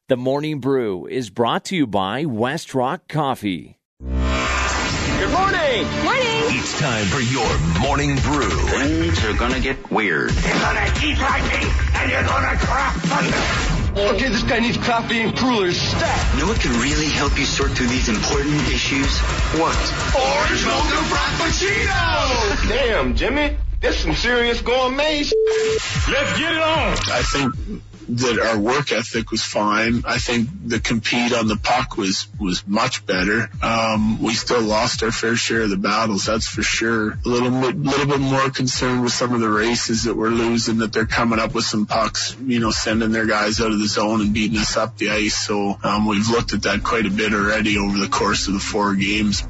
The Morning Brew is brought to you by West Rock Coffee. Good morning! Morning! It's time for your Morning Brew. Things are gonna get weird. You're gonna eat lightning, and you're gonna crap thunder. Okay, this guy needs coffee and crullers stat. You know what can really help you sort through these important issues? What? Orange mocha frappuccino! Damn, Jimmy, this some serious gourmet. Let's get it on! I think that our work ethic was fine. I think the compete on the puck was much better. We still lost our fair share of the battles, that's for sure. A little bit more concerned with some of the races that we're losing, that they're coming up with some pucks, sending their guys out of the zone and beating us up the ice. So we've looked at that quite a bit already over the course of the 4 games.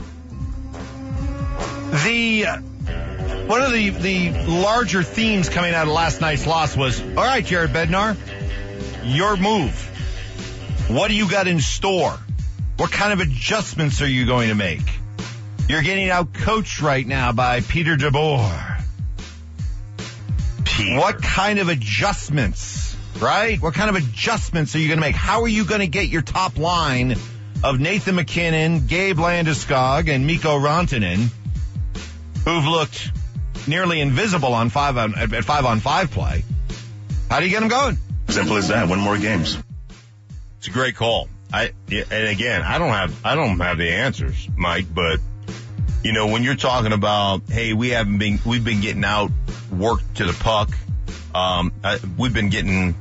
One of the larger themes coming out of last night's loss was, all right, Jared Bednar, your move. What do you got in store? What kind of adjustments are you going to make? You're getting out coached right now by Peter DeBoer. What kind of adjustments, right? What kind of adjustments are you going to make? How are you going to get your top line of Nathan MacKinnon, Gabe Landeskog, and Mikko Rantanen, who've looked nearly invisible on 5-on-5 play? How do you get them going? Simple as that. Win more games. It's a great call. And again, I don't have the answers, Mike, but when you're talking about, hey, we've been getting out worked to the puck. We've been getting,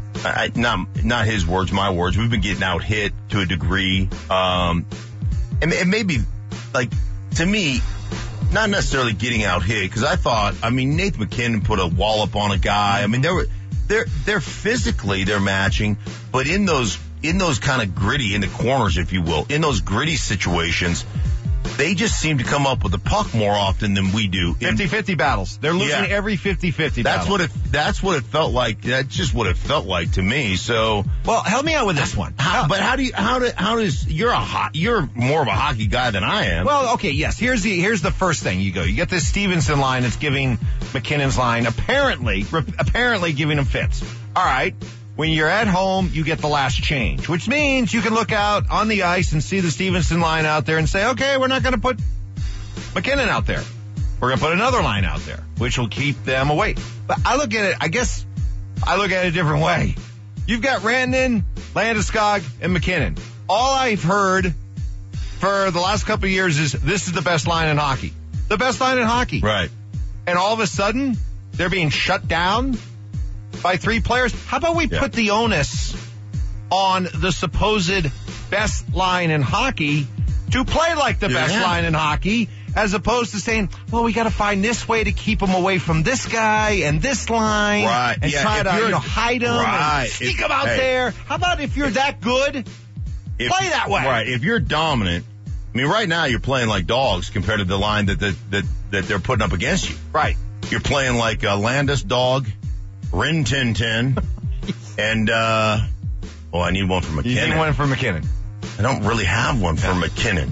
not his words, my words. We've been getting out hit to a degree. And maybe, to me, not necessarily getting out hit, because I thought, Nathan MacKinnon put a wallop on a guy. They're physically, they're matching, but in those kind of gritty, in the corners, if you will, in those gritty situations, they just seem to come up with the puck more often than we do. 50-50 battles. They're losing every 50-50 battle. That's what it felt like. That's just what it felt like to me. So, well, help me out with this one. How does you're more of a hockey guy than I am. Well, okay, yes. Here's the first thing you get this Stevenson line that's giving McKinnon's line apparently giving him fits. All right. When you're at home, you get the last change, which means you can look out on the ice and see the Stevenson line out there and say, okay, we're not going to put MacKinnon out there. We're going to put another line out there, which will keep them away. But I look at it a different way. You've got Rantanen, Landeskog, and MacKinnon. All I've heard for the last couple of years is this is the best line in hockey. The best line in hockey. Right. And all of a sudden, they're being shut down by 3 players. How about we put the onus on the supposed best line in hockey to play like the best line in hockey, as opposed to saying, well, we got to find this way to keep them away from this guy and this line, right? And try to hide them and sneak them out there. How about if you're that good, play that way? Right. If you're dominant, right now you're playing like dogs compared to the line that they're putting up against you. Right. You're playing like a Landis dog, Rin Tin Tin, and I need one for MacKinnon. You need one for MacKinnon. I don't really have one for MacKinnon.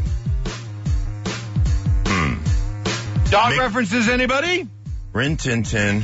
Dog references, anybody? Rin Tin Tin.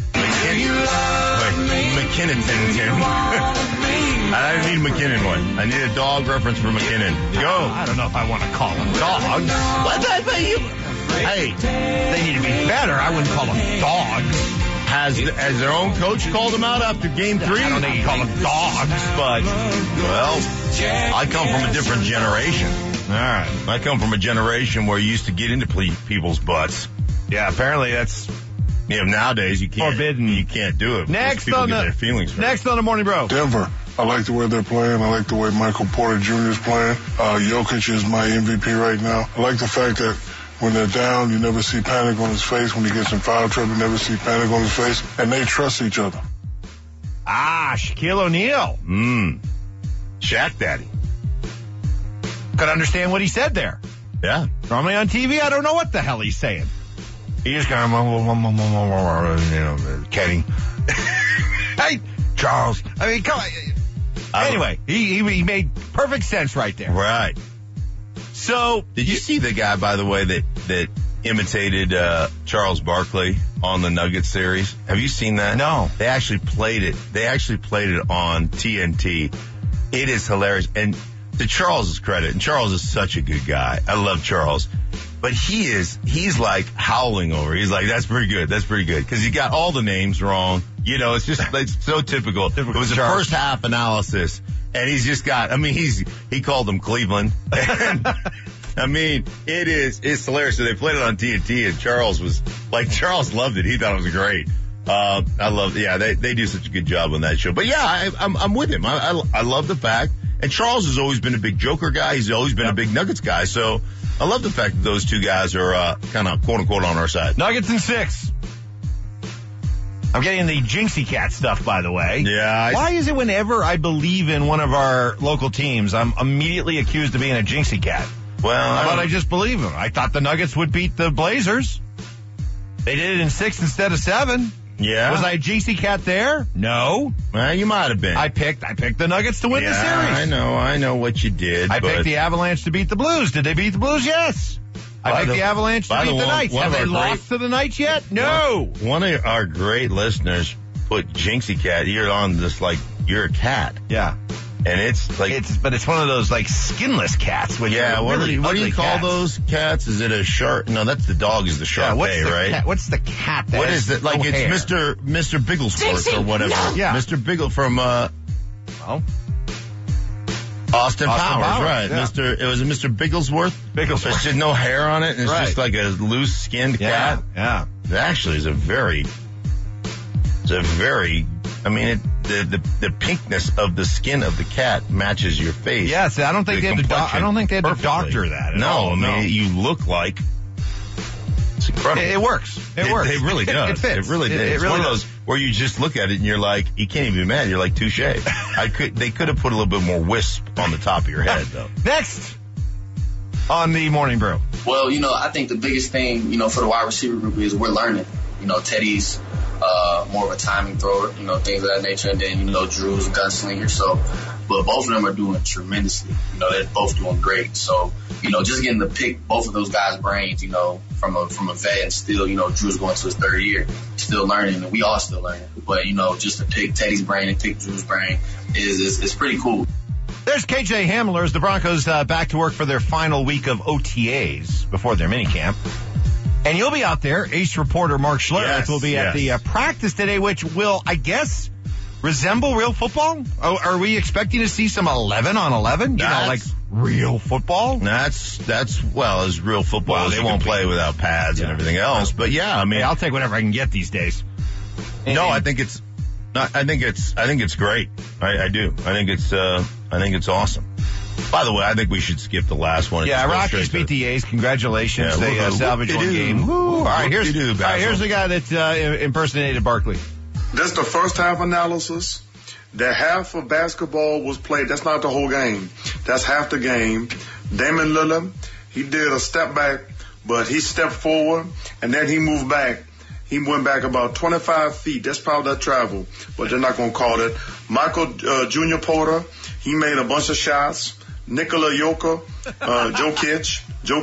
MacKinnon Tin Tin. I need a MacKinnon one. I need a dog reference for MacKinnon. Go. I don't know if I want to call them dogs. Hey, they need to be better. I wouldn't call them dogs. Has their own coach called them out after game 3? I don't think you call them dogs, but, well, I come from a different generation. All right. I come from a generation where you used to get into people's butts. Yeah, apparently that's... nowadays you can't. Forbidden. You can't do it. Next on the Morning Bro. Denver. I like the way they're playing. I like the way Michael Porter Jr. is playing. Jokic is my MVP right now. I like the fact that when they're down, you never see panic on his face. When he gets in foul trouble, you never see panic on his face. And they trust each other. Shaquille O'Neal. Shaq Daddy. Could understand what he said there. Yeah. Normally on TV, I don't know what the hell he's saying. He just kind of, kidding. Hey, Charles. Come on. Anyway, he made perfect sense right there. Right. So, did you see the guy, by the way, that imitated Charles Barkley on the Nuggets series? Have you seen that? No. They actually played it. They actually played it on TNT. It is hilarious. And to Charles's credit, and Charles is such a good guy. I love Charles. But he's like howling over. He's like, that's pretty good. That's pretty good. Because he got all the names wrong. You know, it's so typical. It was the first half analysis. And he's just got, he called them Cleveland. And, it's hilarious. So they played it on TNT and Charles loved it. He thought it was great. They do such a good job on that show. But yeah, I'm with him. I love the fact. And Charles has always been a big Joker guy. He's always been a big Nuggets guy. So I love the fact that those two guys are kind of quote unquote on our side. Nuggets in 6. I'm getting the Jinxie Cat stuff, by the way. Yeah. Why is it whenever I believe in one of our local teams, I'm immediately accused of being a Jinxie Cat? Well, how about I just believe him? I thought the Nuggets would beat the Blazers. They did it in 6 instead of 7. Yeah. Was I a Jinxie Cat there? No. Well, you might have been. I picked the Nuggets to win the series. I know what you did. I picked the Avalanche to beat the Blues. Did they beat the Blues? Yes. I picked the Avalanche to beat the Knights. Have they lost to the Knights yet? No. One of our great listeners put Jinxie Cat. You're on this like you're a cat. Yeah. And it's like but it's one of those like skinless cats. What do you call those cats? Is it a shark? No, that's the dog. Is the Sharpei, right? Cat? What's the cat? What is it? Like it's hair? Mr. Bigglesworth or whatever. No. Yeah, Mr. Biggle from Austin Powers, right? Yeah. It was Mr. Bigglesworth. There's just no hair on it, and it's just like a loose skinned cat. Yeah. It actually is the pinkness of the skin of the cat matches your face. Yes, I don't think they had to doctor that. No, you look like. It's incredible. It works. It works. It really does. It fits. It really does. It's one of those where you just look at it and you're like, you can't even be mad. You're like, touche. They could have put a little bit more wisp on the top of your head, though. Next on the Morning Brew. Well, I think the biggest thing, for the wide receiver group is we're learning. Teddy's more of a timing thrower, things of that nature. And then, Drew's a gunslinger. So, but both of them are doing tremendously. They're both doing great. So, just getting to pick both of those guys' brains, from a vet, and still, Drew's going to his 3rd year, still learning, and we all still learning. But, just to pick Teddy's brain and pick Drew's brain is pretty cool. There's KJ Hamler as the Broncos back to work for their final week of OTAs before their minicamp. And you'll be out there. Ace reporter Mark Schlereth will be at the practice today, which will, I guess, resemble real football. Oh, are we expecting to see some 11 on 11? Like real football? That's as real football. Well, they won't play without pads and everything else. But I'll take whatever I can get these days. I think it's great. I do. I think it's awesome. By the way, I think we should skip the last one. Yeah, Rockies beat the A's. Congratulations. They salvaged one game. All right, here's the guy that impersonated Barkley. That's the first half analysis. That half of basketball was played. That's not the whole game. That's half the game. Damian Lillard, he did a step back, but he stepped forward, and then he moved back. He went back about 25 feet. That's probably that travel, but they're not going to call it. Michael Junior Porter, he made a bunch of shots. Nikola Jokic,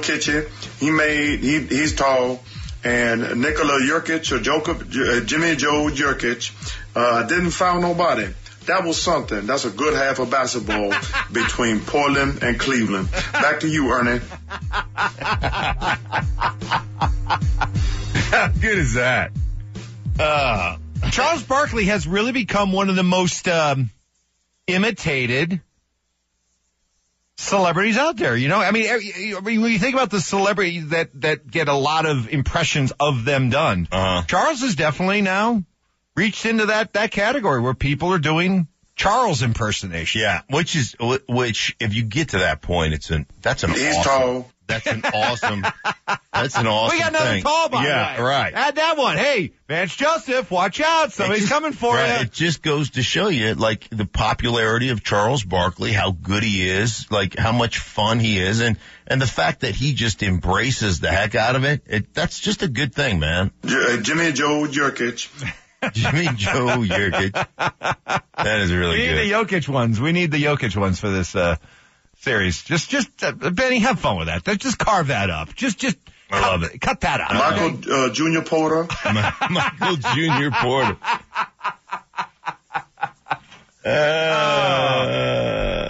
he's tall. And Nikola Jokic Jimmy Joe Jokic, didn't foul nobody. That was something. That's a good half of basketball between Portland and Cleveland. Back to you, Ernie. How good is that? Charles Barkley has really become one of the most imitated celebrities out there. When you think about the celebrities that get a lot of impressions of them done, Charles has definitely now reached into that category where people are doing Charles impersonation. Yeah, which if you get to that point, he's tall. That's an awesome We got another thing. call by Yeah, right. Add that one. Hey, Vance Joseph, watch out. Somebody's coming for you. It just goes to show you, like, the popularity of Charles Barkley, how good he is, like, how much fun he is, and the fact that he just embraces the heck out of it. That's just a good thing, man. Jimmy Joe Jokic. Jimmy Joe Jokic. That is really good. We need the Jokic ones. We need the Jokic ones for this series. Just Benny, have fun with that. Just carve that up. I love it. Cut that out. Michael Junior Porter. Michael Junior Porter.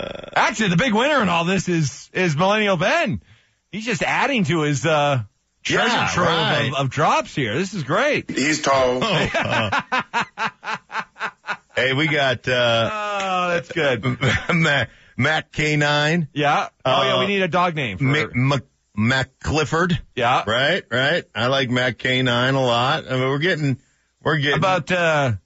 Actually, the big winner in all this is Millennial Ben. He's just adding to his treasure trove of drops here. This is great. He's tall. Hey, we got that's good. Matt K9. Yeah. We need a dog name for Matt Clifford. Yeah. Right. I like Matt K9 a lot. I mean, we're getting about the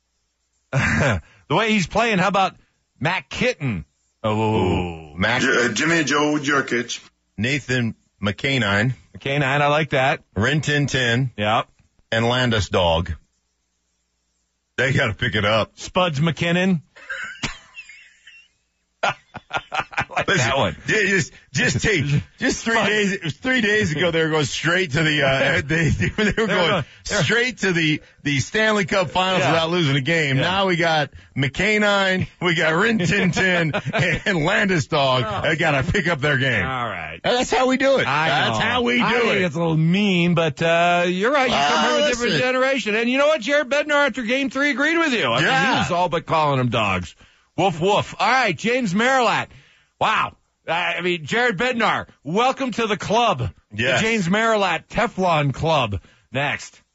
way he's playing. How about Matt Kitten? Oh, Jimmy Joe Jerkich. Nathan McK9. McK9, I like that. Rin Tin Tin. Yep. And Landis Dog. They got to pick it up. Spuds McKinnon. I like that one. Just 3 days ago, they were going straight to they were going straight to the Stanley Cup Finals without losing a game. Yeah. Now we got McK9, we got Rin Tin Tin, and Landis Dog. They got to pick up their game. All right. That's how we do it. That's how we do it. I think it's a little mean, but you're right. You come from a different generation. And you know what? Jared Bednar after Game 3 agreed with you. I mean, he was all but calling them dogs. Woof, woof. All right, James Marilat. Wow. Jared Bednar, welcome to the club. Yes. The James Marilat Teflon Club. Next.